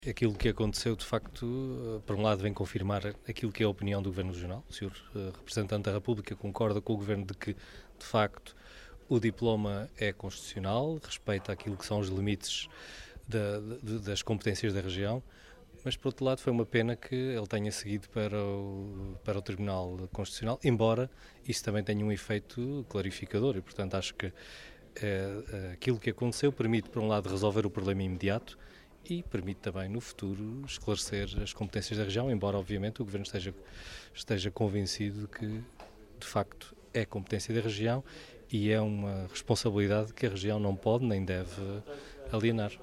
Aquilo que aconteceu, de facto, por um lado vem confirmar aquilo que é a opinião do Governo Regional. O Sr. Representante da República concorda com o Governo de que, de facto, o diploma é constitucional, respeita aquilo que são os limites das competências da região, mas, por outro lado, foi uma pena que ele tenha seguido para o Tribunal Constitucional, embora isso também tenha um efeito clarificador e, portanto, acho que aquilo que aconteceu permite, por um lado, resolver o problema imediato e permite também, no futuro, esclarecer as competências da região, embora, obviamente, o Governo esteja convencido que, de facto, é competência da região e é uma responsabilidade que a região não pode nem deve alienar.